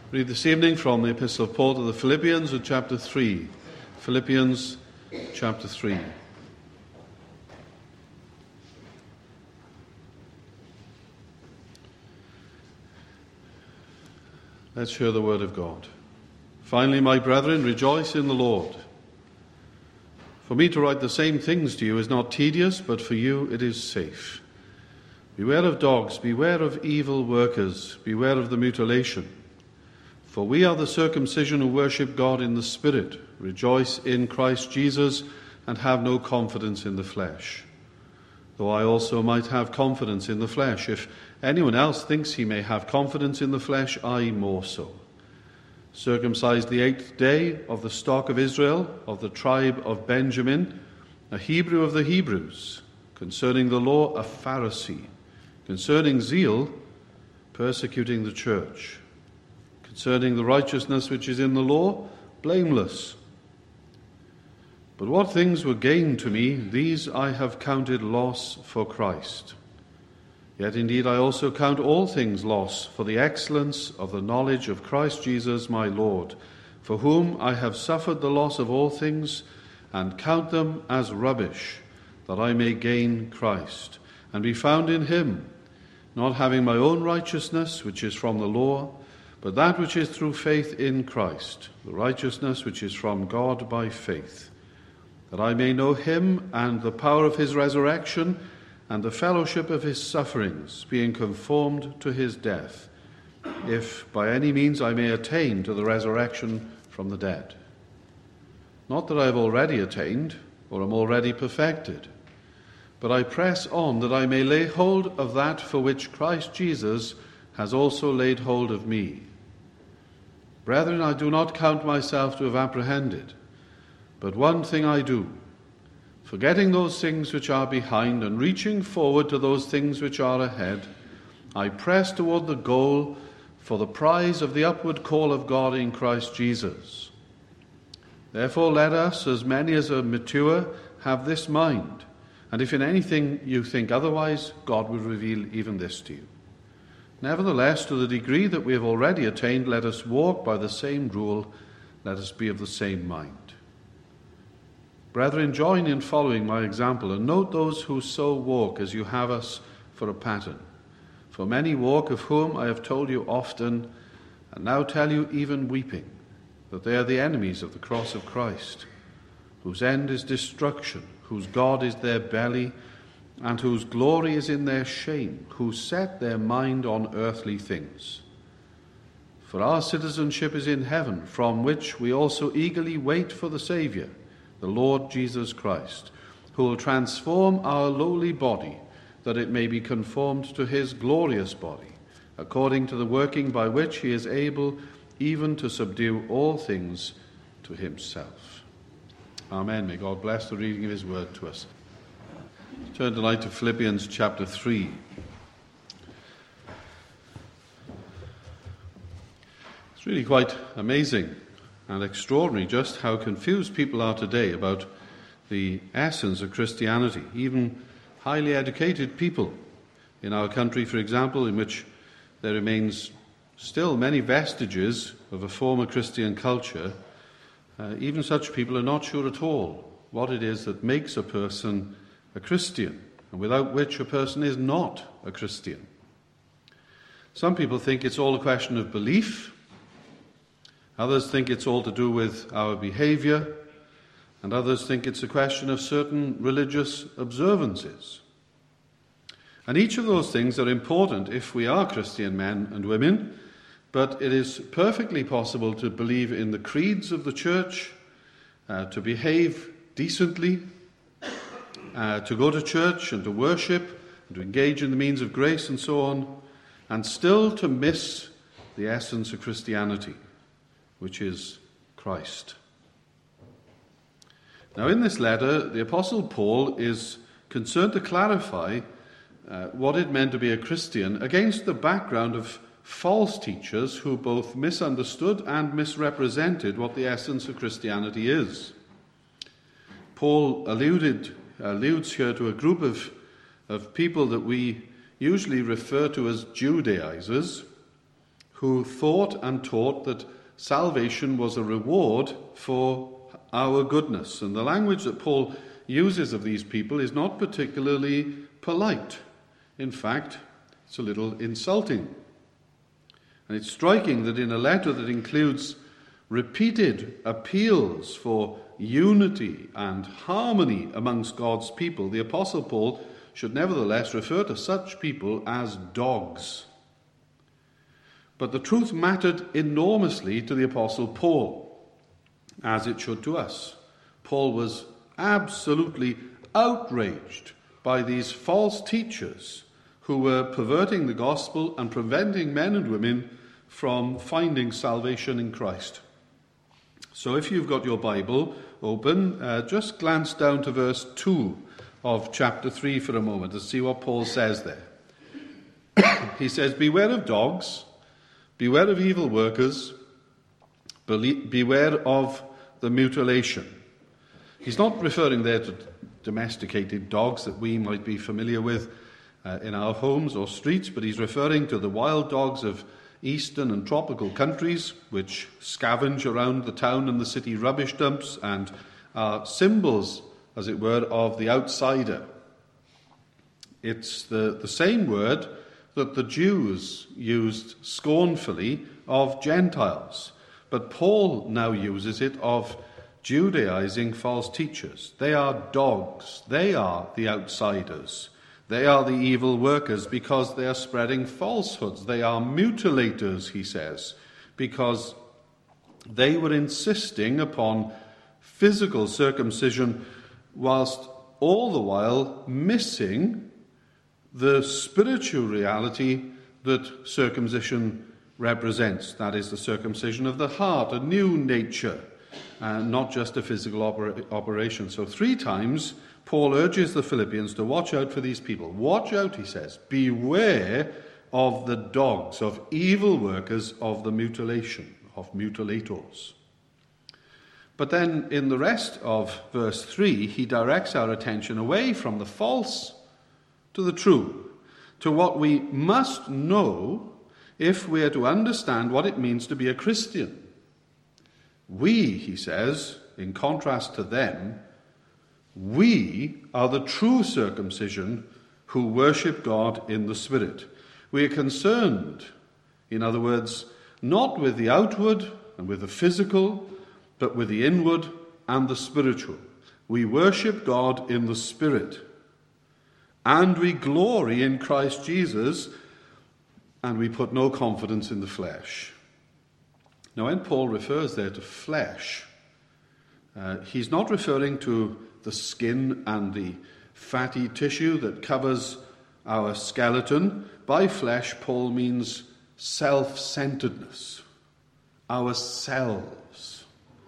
Read this evening from the Epistle of Paul to the Philippians in chapter 3. Philippians chapter 3. Let's hear the word of God. Finally, my brethren, rejoice in the Lord. For me to write the same things to you is not tedious, but for you it is safe. Beware of dogs, beware of evil workers, beware of the mutilation. For we are the circumcision who worship God in the Spirit, rejoice in Christ Jesus, and have no confidence in the flesh. Though I also might have confidence in the flesh. If anyone else thinks he may have confidence in the flesh, I more so. Circumcised the 8th day, of the stock of Israel, of the tribe of Benjamin, a Hebrew of the Hebrews, concerning the law a Pharisee, concerning zeal persecuting the church, concerning the righteousness which is in the law, blameless. But what things were gain to me, these I have counted loss for Christ. Yet indeed I also count all things loss for the excellence of the knowledge of Christ Jesus my Lord, for whom I have suffered the loss of all things, and count them as rubbish, that I may gain Christ, and be found in him, not having my own righteousness, which is from the law, but that which is through faith in Christ, the righteousness which is from God by faith, that I may know him and the power of his resurrection and the fellowship of his sufferings, being conformed to his death, if by any means I may attain to the resurrection from the dead. Not that I have already attained or am already perfected, but I press on that I may lay hold of that for which Christ Jesus has also laid hold of me. Brethren, I do not count myself to have apprehended, but one thing I do, forgetting those things which are behind and reaching forward to those things which are ahead, I press toward the goal for the prize of the upward call of God in Christ Jesus. Therefore let us, as many as are mature, have this mind, and if in anything you think otherwise, God will reveal even this to you. Nevertheless, to the degree that we have already attained, let us walk by the same rule, let us be of the same mind. Brethren, join in following my example, and note those who so walk as you have us for a pattern. For many walk, of whom I have told you often, and now tell you even weeping, that they are the enemies of the cross of Christ, whose end is destruction, whose God is their belly, and whose glory is in their shame, who set their mind on earthly things. For our citizenship is in heaven, from which we also eagerly wait for the Saviour, the Lord Jesus Christ, who will transform our lowly body, that it may be conformed to his glorious body, according to the working by which he is able even to subdue all things to himself. Amen. May God bless the reading of his word to us. Turn tonight to Philippians chapter 3. It's really quite amazing and extraordinary just how confused people are today about the essence of Christianity. Even highly educated people in our country, for example, in which there remains still many vestiges of a former Christian culture, even such people are not sure at all what it is that makes a person a Christian, and without which a person is not a Christian. Some people think it's all a question of belief. Others think it's all to do with our behavior, and others think it's a question of certain religious observances. And each of those things are important if we are Christian men and women, but it is perfectly possible to believe in the creeds of the church, to behave decently, to go to church and to worship and to engage in the means of grace and so on, and still to miss the essence of Christianity, which is Christ. Now, in this letter, the Apostle Paul is concerned to clarify what it meant to be a Christian against the background of false teachers who both misunderstood and misrepresented what the essence of Christianity is. Paul alludes here to a group of people that we usually refer to as Judaizers, who thought and taught that salvation was a reward for our goodness. And the language that Paul uses of these people is not particularly polite. In fact, it's a little insulting. And it's striking that in a letter that includes repeated appeals for unity and harmony amongst God's people, the Apostle Paul should nevertheless refer to such people as dogs. But the truth mattered enormously to the Apostle Paul, as it should to us. Paul was absolutely outraged by these false teachers who were perverting the gospel and preventing men and women from finding salvation in Christ. So if you've got your Bible open, just glance down to verse 2 of chapter 3 for a moment to see what Paul says there. He says, "Beware of dogs, beware of evil workers, beware of the mutilation." He's not referring there to domesticated dogs that we might be familiar with in our homes or streets, but he's referring to the wild dogs of eastern and tropical countries which scavenge around the town and the city rubbish dumps and are symbols, as it were, of the outsider. It's the same word that the Jews used scornfully of Gentiles, but Paul now uses it of Judaizing false teachers. They are dogs. They are the outsiders. They are the evil workers because they are spreading falsehoods. They are mutilators, he says, because they were insisting upon physical circumcision whilst all the while missing the spiritual reality that circumcision represents. That is the circumcision of the heart, a new nature, not just a physical operation. So 3 times Paul urges the Philippians to watch out for these people. Watch out, he says. Beware of the dogs, of evil workers, of the mutilation, of mutilators. But then in the rest of verse 3, he directs our attention away from the false to the true, to what we must know if we are to understand what it means to be a Christian. We, he says, in contrast to them, we are the true circumcision who worship God in the Spirit. We are concerned, in other words, not with the outward and with the physical, but with the inward and the spiritual. We worship God in the Spirit, and we glory in Christ Jesus, and we put no confidence in the flesh. Now, when Paul refers there to flesh, he's not referring to the skin and the fatty tissue that covers our skeleton. By flesh, Paul means self-centeredness, ourselves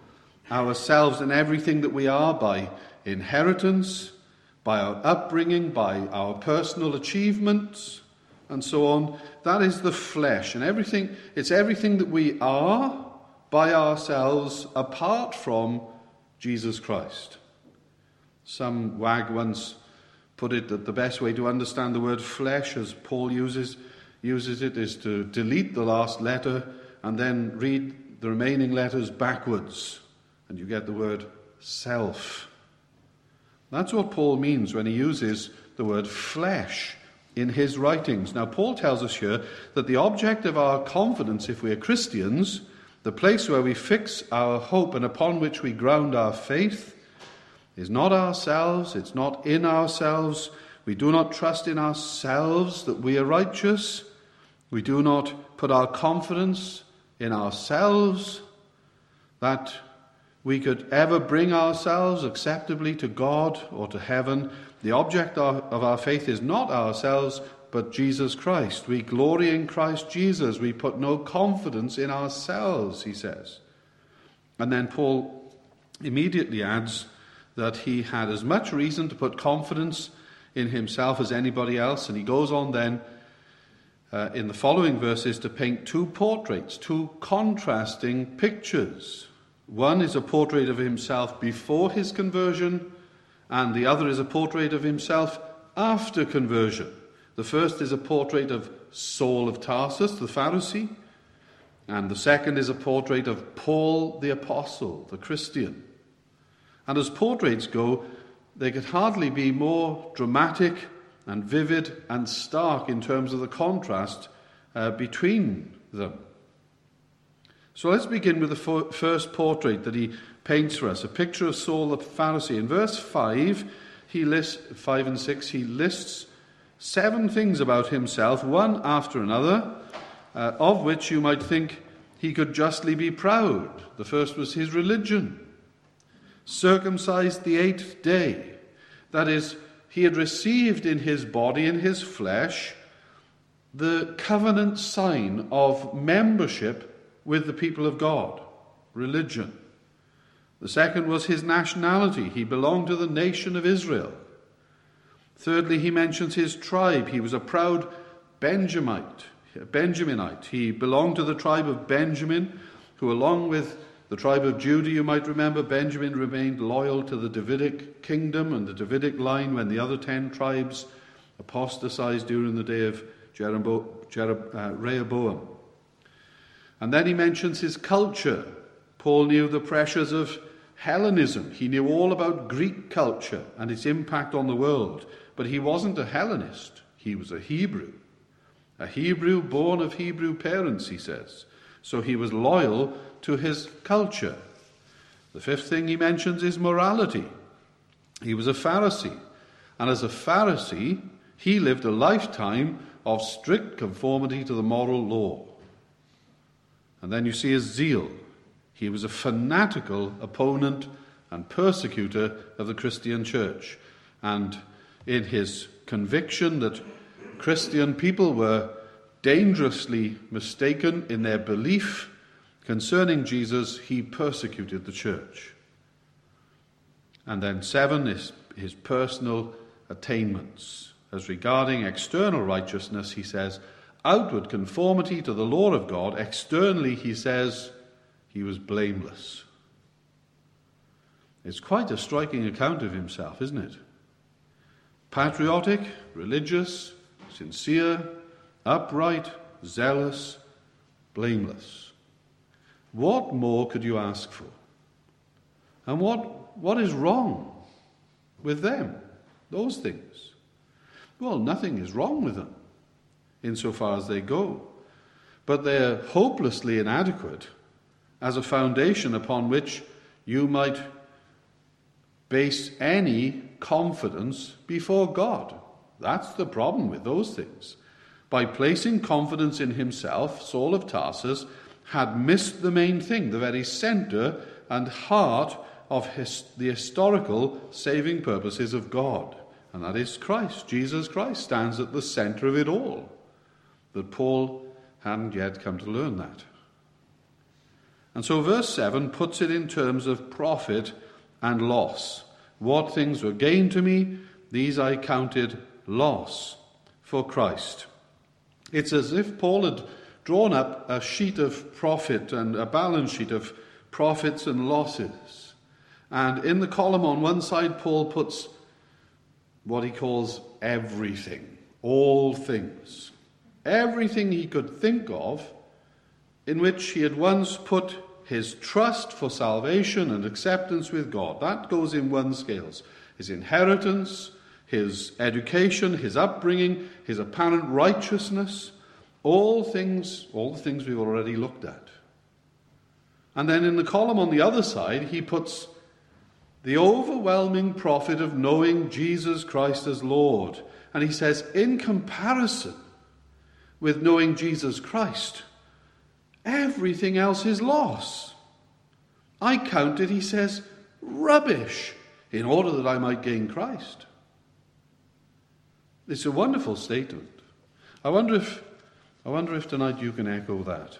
and everything that we are by inheritance, by our upbringing, by our personal achievements, and so on. That is the flesh, and it's everything that we are by ourselves apart from Jesus Christ. Some wag once put it that the best way to understand the word flesh, as Paul uses it, is to delete the last letter and then read the remaining letters backwards, and you get the word self. That's what Paul means when he uses the word flesh in his writings. Now, Paul tells us here that the object of our confidence, if we are Christians, the place where we fix our hope and upon which we ground our faith, is not ourselves, it's not in ourselves. We do not trust in ourselves that we are righteous. We do not put our confidence in ourselves that we could ever bring ourselves acceptably to God or to heaven. The object of our faith is not ourselves, but Jesus Christ. We glory in Christ Jesus. We put no confidence in ourselves, he says. And then Paul immediately adds that he had as much reason to put confidence in himself as anybody else. And he goes on then in the following verses to paint 2 portraits, 2 contrasting pictures. One is a portrait of himself before his conversion, and the other is a portrait of himself after conversion. The first is a portrait of Saul of Tarsus, the Pharisee, And the second is a portrait of Paul the Apostle, the Christian. And as portraits go, they could hardly be more dramatic and vivid and stark in terms of the contrast between them. So let's begin with the first portrait that he paints for us, a picture of Saul the Pharisee. In verse 5 and 6, he lists 7 things about himself, one after another, of which you might think he could justly be proud. The first was his religion. Circumcised the 8th day. That is, he had received in his body, in his flesh, the covenant sign of membership with the people of God, religion. The second was his nationality. He belonged to the nation of Israel. Thirdly, he mentions his tribe. He was a proud Benjaminite. He belonged to the tribe of Benjamin, who along with the tribe of Judah, you might remember, Benjamin remained loyal to the Davidic kingdom and the Davidic line when the other 10 tribes apostatized during the day of Rehoboam. And then he mentions his culture. Paul knew the pressures of Hellenism. He knew all about Greek culture and its impact on the world. But he wasn't a Hellenist. He was a Hebrew born of Hebrew parents, he says. So he was loyal to his culture. The fifth thing he mentions is morality. He was a Pharisee. And as a Pharisee, he lived a lifetime of strict conformity to the moral law. And then you see his zeal. He was a fanatical opponent and persecutor of the Christian church. And in his conviction that Christian people were dangerously mistaken in their belief concerning Jesus, he persecuted the church. And then 7 is his personal attainments. As regarding external righteousness, he says, outward conformity to the law of God. Externally, he says, he was blameless. It's quite a striking account of himself, isn't it? Patriotic, religious, sincere, upright, zealous, blameless. What more could you ask for? And what is wrong with them, those things? Well, nothing is wrong with them, insofar as they go. But they're hopelessly inadequate as a foundation upon which you might base any confidence before God. That's the problem with those things. By placing confidence in himself, Saul of Tarsus had missed the main thing, the very center and heart of the historical saving purposes of God. And that is Christ. Jesus Christ stands at the center of it all. But Paul hadn't yet come to learn that. And so verse 7 puts it in terms of profit and loss. What things were gained to me, these I counted loss for Christ. It's as if Paul had drawn up a sheet of profit and a balance sheet of profits and losses. And in the column on one side, Paul puts what he calls everything, all things. Everything he could think of in which he had once put his trust for salvation and acceptance with God. That goes in one scales. His inheritance, his education, his upbringing, his apparent righteousness, all the things we've already looked at. And then in the column on the other side, he puts the overwhelming profit of knowing Jesus Christ as Lord. And he says, in comparison with knowing Jesus Christ, everything else is loss. I counted, he says, rubbish in order that I might gain Christ. It's a wonderful statement. I wonder if tonight you can echo that.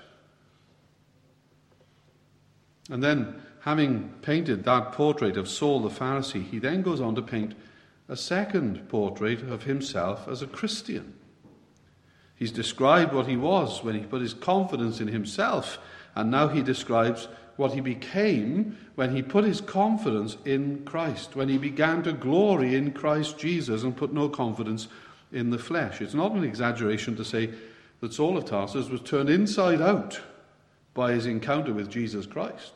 And then, having painted that portrait of Saul the Pharisee, he then goes on to paint a second portrait of himself as a Christian. He's described what he was when he put his confidence in himself, and now he describes what he became when he put his confidence in Christ, when he began to glory in Christ Jesus and put no confidence in the flesh. It's not an exaggeration to say that Saul of Tarsus was turned inside out by his encounter with Jesus Christ.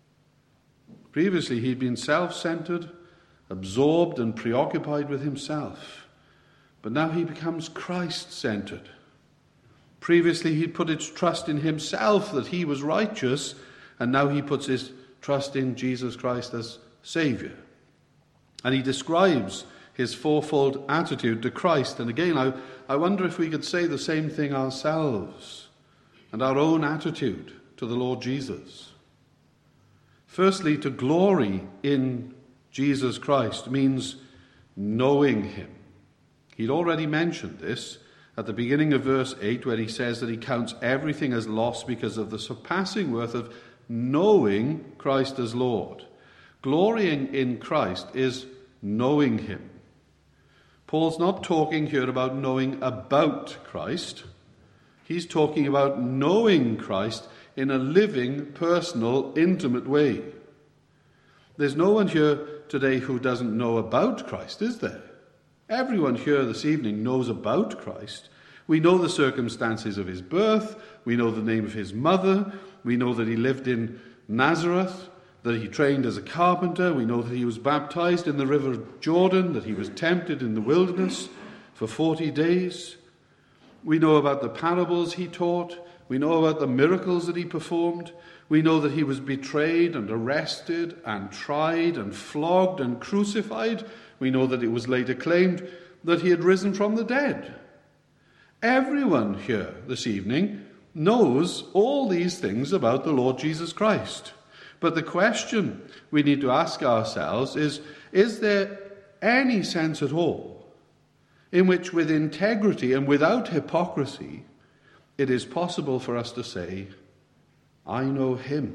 Previously, he'd been self-centered, absorbed and preoccupied with himself. But now he becomes Christ-centered. Previously, he'd put his trust in himself that he was righteous, and now he puts his trust in Jesus Christ as Saviour. And he describes his fourfold attitude to Christ. And again, I wonder if we could say the same thing ourselves and our own attitude to the Lord Jesus. Firstly, to glory in Jesus Christ means knowing him. He'd already mentioned this at the beginning of verse 8, where he says that he counts everything as loss because of the surpassing worth of knowing Christ as Lord. Glorying in Christ is knowing him. Paul's not talking here about knowing about Christ. He's talking about knowing Christ in a living, personal, intimate way. There's no one here today who doesn't know about Christ, is there? Everyone here this evening knows about Christ. We know the circumstances of his birth. We know the name of his mother. We know that he lived in Nazareth, that he trained as a carpenter. We know that he was baptized in the river Jordan, that he was tempted in the wilderness for 40 days. We know about the parables he taught. We know about the miracles that he performed. We know that he was betrayed and arrested and tried and flogged and crucified. We know that it was later claimed that he had risen from the dead. Everyone here this evening knows all these things about the Lord Jesus Christ. But the question we need to ask ourselves is there any sense at all in which with integrity and without hypocrisy it is possible for us to say, I know him.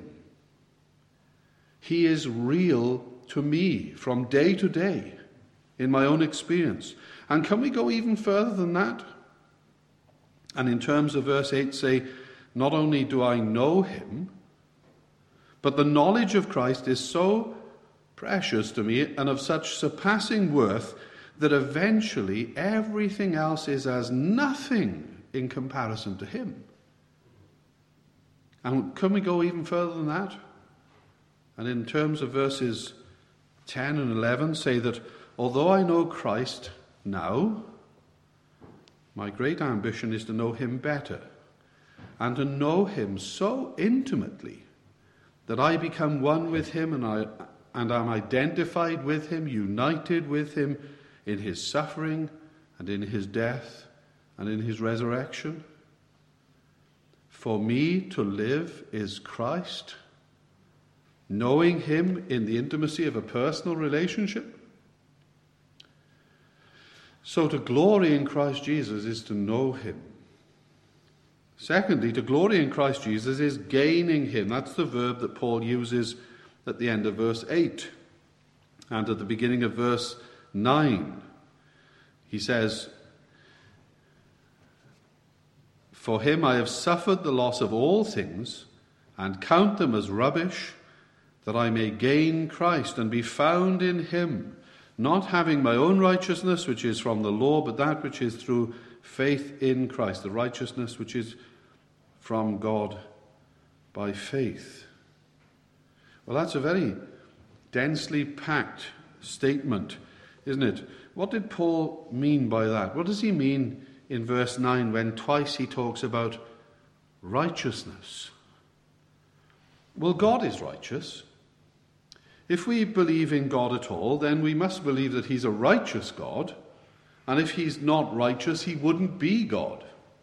He is real to me from day to day in my own experience. And can we go even further than that? And in terms of verse 8 say, not only do I know him, but the knowledge of Christ is so precious to me and of such surpassing worth that eventually everything else is as nothing in comparison to him. And can we go even further than that? And in terms of verses 10 and 11 say that although I know Christ now, my great ambition is to know him better and to know him so intimately that I become one with him and am identified with him, united with him in his suffering and in his death and in his resurrection. For me to live is Christ, knowing him in the intimacy of a personal relationship. So to glory in Christ Jesus is to know him. Secondly, to glory in Christ Jesus is gaining him. That's the verb that Paul uses at the end of verse 8 and at the beginning of verse 9. He says, for him I have suffered the loss of all things and count them as rubbish, that I may gain Christ and be found in him, not having my own righteousness, which is from the law, but that which is through faith in Christ, the righteousness which is from God by faith. Well, that's a very densely packed statement, isn't it? What did Paul mean by that? What does he mean in verse 9 when twice he talks about righteousness? Well, God is righteous. If we believe in God at all, then we must believe that he's a righteous God. And if he's not righteous, he wouldn't be God.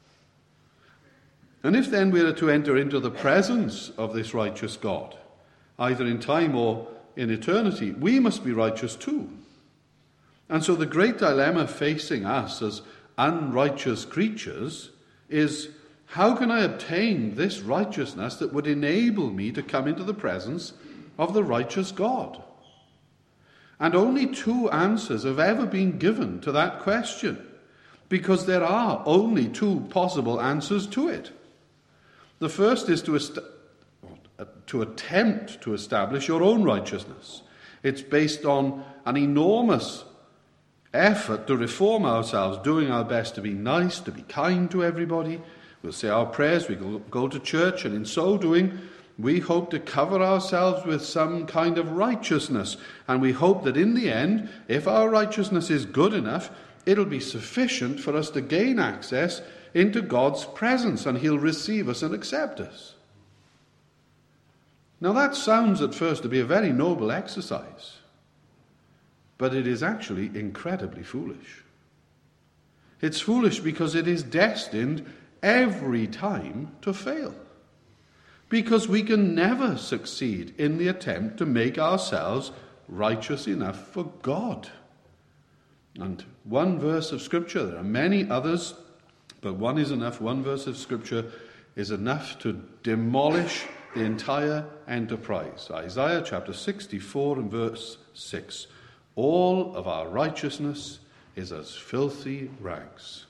And if then we are to enter into the presence of this righteous God, either in time or in eternity, we must be righteous too. And so the great dilemma facing us as unrighteous creatures is, how can I obtain this righteousness that would enable me to come into the presence of the righteous God? And only two answers have ever been given to that question, because there are only two possible answers to it. The first is to attempt to establish your own righteousness. It's based on an enormous effort to reform ourselves, doing our best to be nice, to be kind to everybody. We'll say our prayers, we go to church, and in so doing, we hope to cover ourselves with some kind of righteousness. And we hope that in the end, if our righteousness is good enough, it'll be sufficient for us to gain access into God's presence, and he'll receive us and accept us. Now that sounds at first to be a very noble exercise, but it is actually incredibly foolish. It's foolish because it is destined every time to fail. Because we can never succeed in the attempt to make ourselves righteous enough for God. And one verse of Scripture, there are many others, but one is enough. One verse of Scripture is enough to demolish the entire enterprise. Isaiah chapter 64 and verse 6. All of our righteousness is as filthy rags.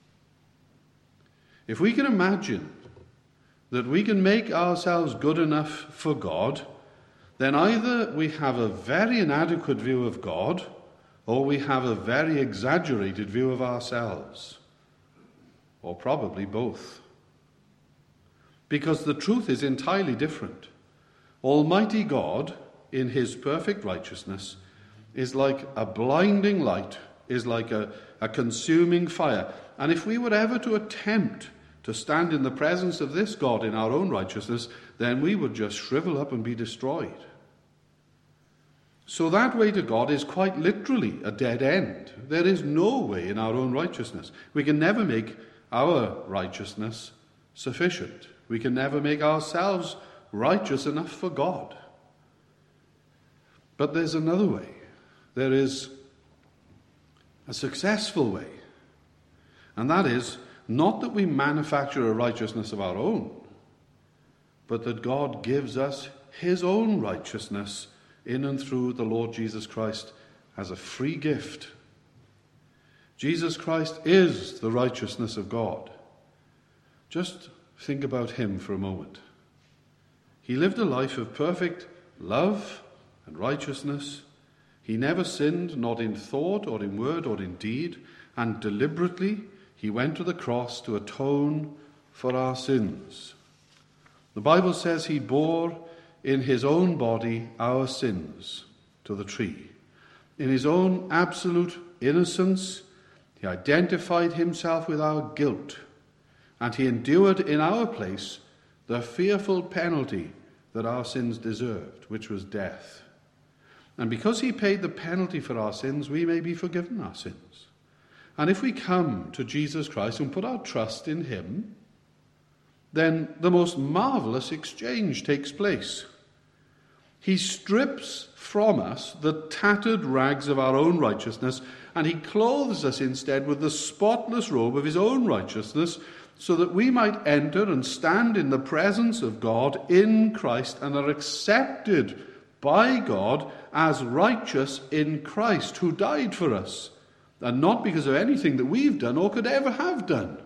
If we can imagine that we can make ourselves good enough for God, then either we have a very inadequate view of God, or we have a very exaggerated view of ourselves, or probably both. Because the truth is entirely different. Almighty God, in his perfect righteousness, is like a blinding light, is like a consuming fire. And if we were ever to attempt to stand in the presence of this God in our own righteousness, then we would just shrivel up and be destroyed. So that way to God is quite literally a dead end. There is no way in our own righteousness. We can never make our righteousness sufficient. We can never make ourselves righteous enough for God. But there's another way. There is a successful way. And that is not that we manufacture a righteousness of our own, but that God gives us his own righteousness in and through the Lord Jesus Christ as a free gift. Jesus Christ is the righteousness of God. Just think about him for a moment. He lived a life of perfect love and righteousness. He never sinned, not in thought or in word or in deed, and deliberately he went to the cross to atone for our sins. The Bible says he bore in his own body our sins to the tree. In his own absolute innocence, he identified himself with our guilt, and he endured in our place the fearful penalty that our sins deserved, which was death. And because he paid the penalty for our sins, we may be forgiven our sins. And if we come to Jesus Christ and put our trust in him, then the most marvelous exchange takes place. He strips from us the tattered rags of our own righteousness, and he clothes us instead with the spotless robe of his own righteousness, so that we might enter and stand in the presence of God in Christ and are accepted by God as righteous in Christ, who died for us, and not because of anything that we've done or could ever have done.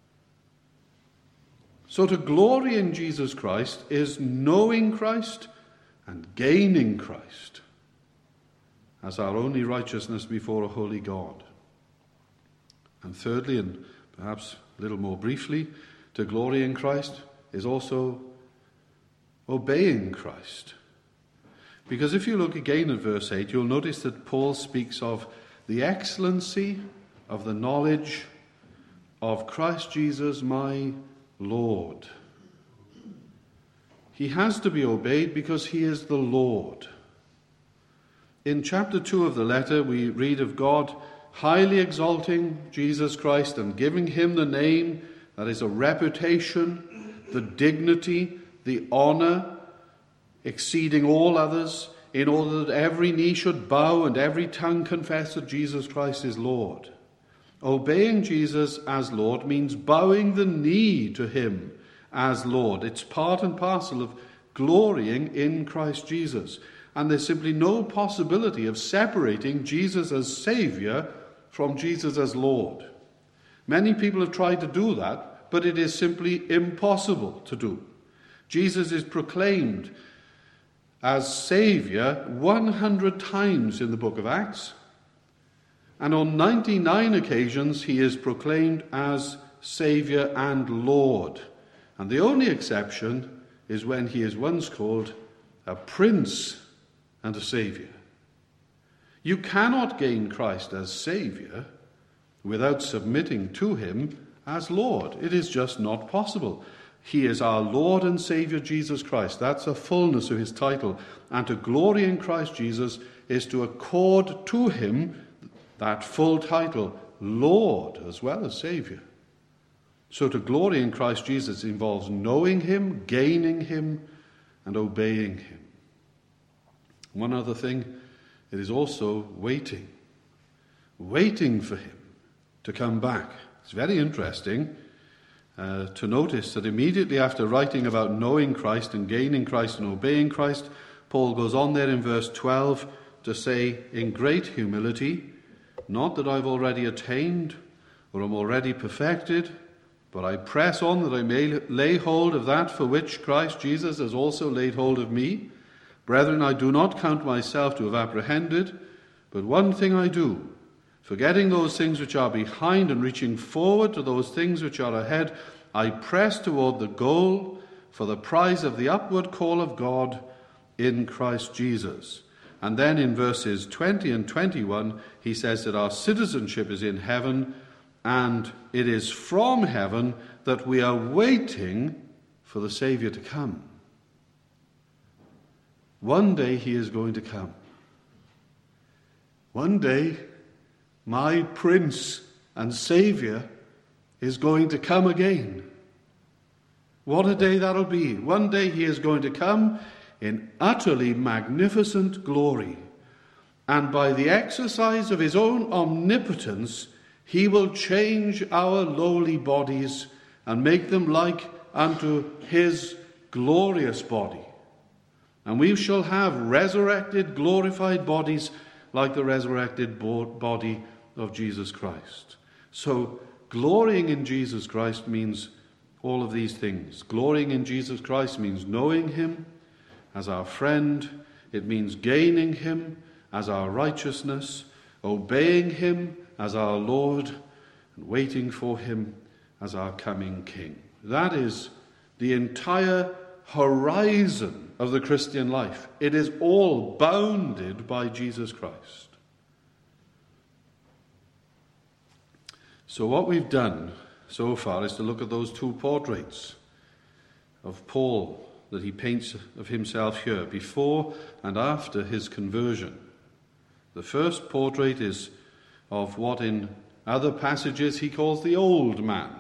So to glory in Jesus Christ is knowing Christ and gaining Christ as our only righteousness before a holy God. And thirdly, and perhaps a little more briefly, to glory in Christ is also obeying Christ. Because if you look again at verse 8, you'll notice that Paul speaks of the excellency of the knowledge of Christ Jesus my Lord. He has to be obeyed because he is the Lord. In chapter 2 of the letter, we read of God highly exalting Jesus Christ and giving him the name that is a reputation, the dignity, the honor, exceeding all others, in order that every knee should bow and every tongue confess that Jesus Christ is Lord. Obeying Jesus as Lord means bowing the knee to him as Lord. It's part and parcel of glorying in Christ Jesus. And there's simply no possibility of separating Jesus as Saviour from Jesus as Lord. Many people have tried to do that, but it is simply impossible to do. Jesus is proclaimed as Saviour 100 times in the book of Acts, and on 99 occasions he is proclaimed as Saviour and Lord. And the only exception is when he is once called a Prince and a Saviour. You cannot gain Christ as Saviour without submitting to him as Lord. It is just not possible. He is our Lord and Saviour, Jesus Christ. That's the fullness of his title. And to glory in Christ Jesus is to accord to him that full title, Lord as well as Saviour. So to glory in Christ Jesus involves knowing him, gaining him, and obeying him. One other thing, it is also waiting for him to come back. It's very interesting to notice that immediately after writing about knowing Christ and gaining Christ and obeying Christ, Paul goes on there in verse 12 to say, in great humility, not that I've already attained or am already perfected, but I press on that I may lay hold of that for which Christ Jesus has also laid hold of me. Brethren, I do not count myself to have apprehended, but one thing I do, forgetting those things which are behind and reaching forward to those things which are ahead, I press toward the goal for the prize of the upward call of God in Christ Jesus. And then in verses 20 and 21, he says that our citizenship is in heaven, and it is from heaven that we are waiting for the Saviour to come. One day he is going to come. One day my Prince and Saviour is going to come again. What a day that'll be. One day he is going to come in utterly magnificent glory. And by the exercise of his own omnipotence, he will change our lowly bodies and make them like unto his glorious body. And we shall have resurrected, glorified bodies like the resurrected body of Jesus Christ. So, glorying in Jesus Christ means all of these things. Glorying in Jesus Christ means knowing him as our friend. It means gaining him as our righteousness, obeying him as our Lord, and waiting for him as our coming King. That is the entire horizon of the Christian life. It is all bounded by Jesus Christ. So what we've done so far is to look at those two portraits of Paul that he paints of himself here, before and after his conversion. The first portrait is of what in other passages he calls the old man.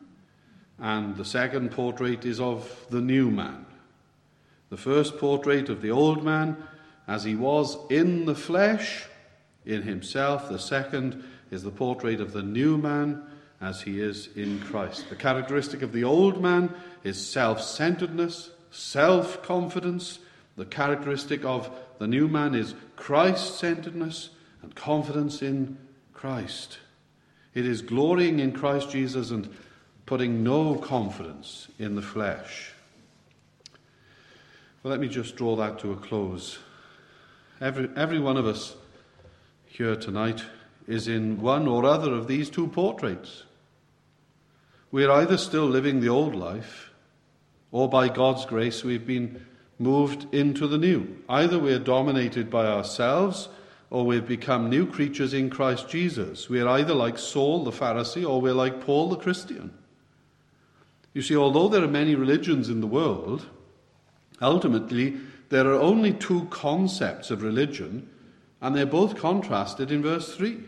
And the second portrait is of the new man. The first portrait of the old man as he was in the flesh, in himself. The second is the portrait of the new man as he is in Christ. The characteristic of the old man is self-centeredness, self-confidence. The characteristic of the new man is Christ-centeredness and confidence in Christ. It is glorying in Christ Jesus and putting no confidence in the flesh. Well, let me just draw that to a close. Every one of us here tonight is in one or other of these two portraits. We're either still living the old life, or by God's grace we've been moved into the new. Either we're dominated by ourselves, or we've become new creatures in Christ Jesus. We're either like Saul the Pharisee, or we're like Paul the Christian. You see, although there are many religions in the world, ultimately there are only two concepts of religion, and they're both contrasted in verse 3.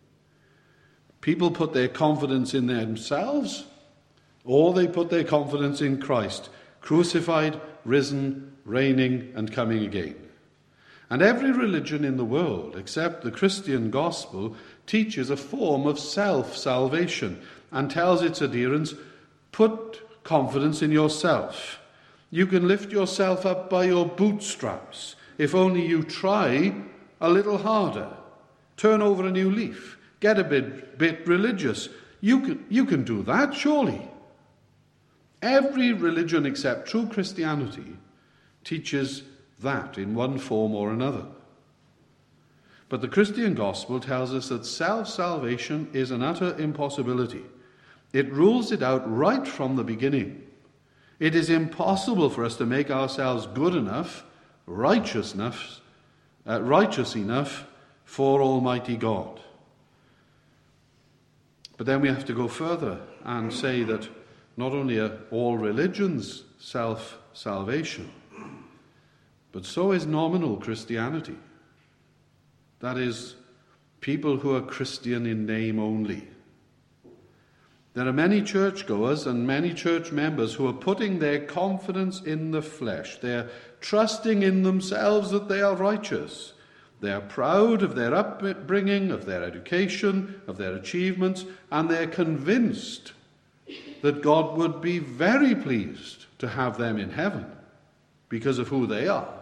People put their confidence in themselves, or they put their confidence in Christ, crucified, risen, reigning, and coming again. And every religion in the world, except the Christian gospel, teaches a form of self-salvation and tells its adherents, put confidence in yourself. You can lift yourself up by your bootstraps if only you try a little harder. Turn over a new leaf. Get a bit religious. You can do that, surely. Every religion except true Christianity teaches that in one form or another. But the Christian gospel tells us that self-salvation is an utter impossibility. It rules it out right from the beginning. It is impossible for us to make ourselves good enough, righteous enough for Almighty God. But then we have to go further and say that not only are all religions self-salvation, but so is nominal Christianity. That is, people who are Christian in name only. There are many churchgoers and many church members who are putting their confidence in the flesh. They're trusting in themselves that they are righteous. They are proud of their upbringing, of their education, of their achievements, and they're convinced that God would be very pleased to have them in heaven because of who they are.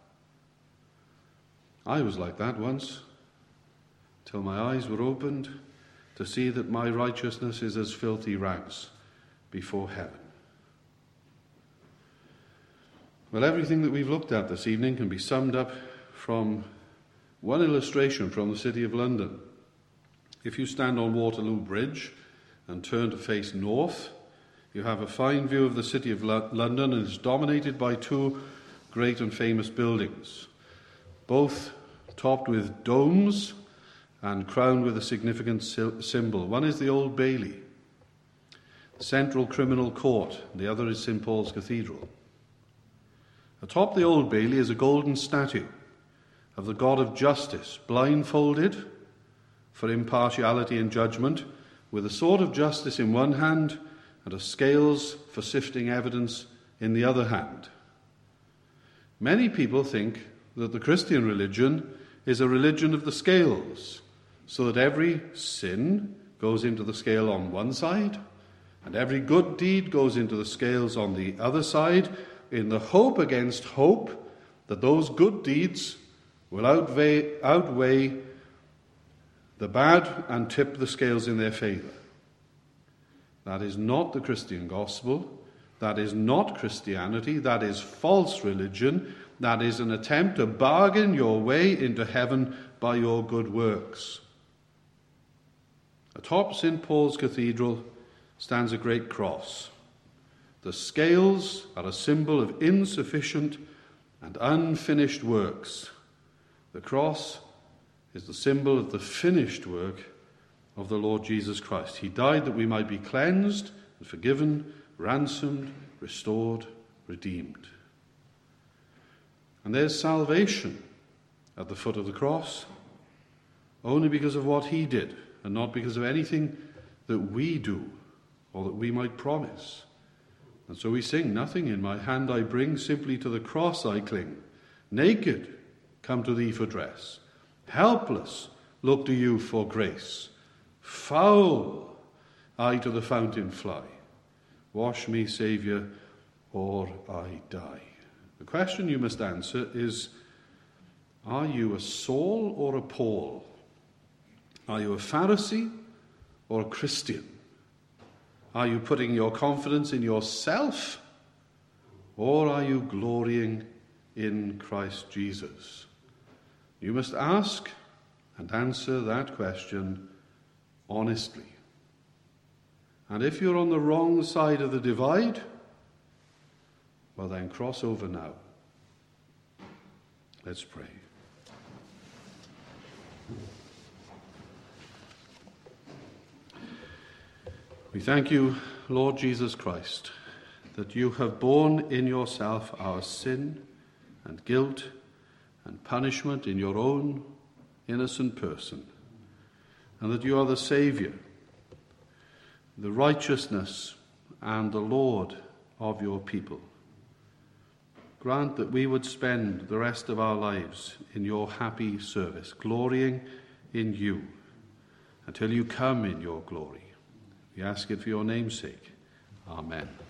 I was like that once, till my eyes were opened to see that my righteousness is as filthy rags before heaven. Well, everything that we've looked at this evening can be summed up from one illustration from the City of London. If you stand on Waterloo Bridge and turn to face north, you have a fine view of the City of London, and it's dominated by two great and famous buildings, both topped with domes and crowned with a significant symbol. One is the Old Bailey, the Central Criminal Court. The other is St. Paul's Cathedral. Atop the Old Bailey is a golden statue of the God of justice, blindfolded for impartiality and judgment, with a sword of justice in one hand and a scales for sifting evidence in the other hand. Many people think that the Christian religion is a religion of the scales, so that every sin goes into the scale on one side, and every good deed goes into the scales on the other side, in the hope against hope that those good deeds will outweigh the bad and tip the scales in their favour. That is not the Christian gospel. That is not Christianity. That is false religion. That is an attempt to bargain your way into heaven by your good works. Atop St. Paul's Cathedral stands a great cross. The scales are a symbol of insufficient and unfinished works. The cross is the symbol of the finished work of the Lord Jesus Christ. He died that we might be cleansed and forgiven, ransomed, restored, redeemed. And there's salvation at the foot of the cross, only because of what he did, and not because of anything that we do or that we might promise. And so we sing, "Nothing in my hand I bring, simply to the cross I cling. Naked, come to thee for dress. Helpless, look to you for grace. Foul, I to the fountain fly. Wash me, Saviour, or I die." The question you must answer is, are you a Saul or a Paul? Are you a Pharisee or a Christian? Are you putting your confidence in yourself, or are you glorying in Christ Jesus? You must ask and answer that question honestly. And if you're on the wrong side of the divide, well then cross over now. Let's pray. We thank you, Lord Jesus Christ, that you have borne in yourself our sin and guilt and punishment in your own innocent person, and that you are the Saviour, the righteousness and the Lord of your people. Grant that we would spend the rest of our lives in your happy service, glorying in you, until you come in your glory. We ask it for your name's sake. Amen.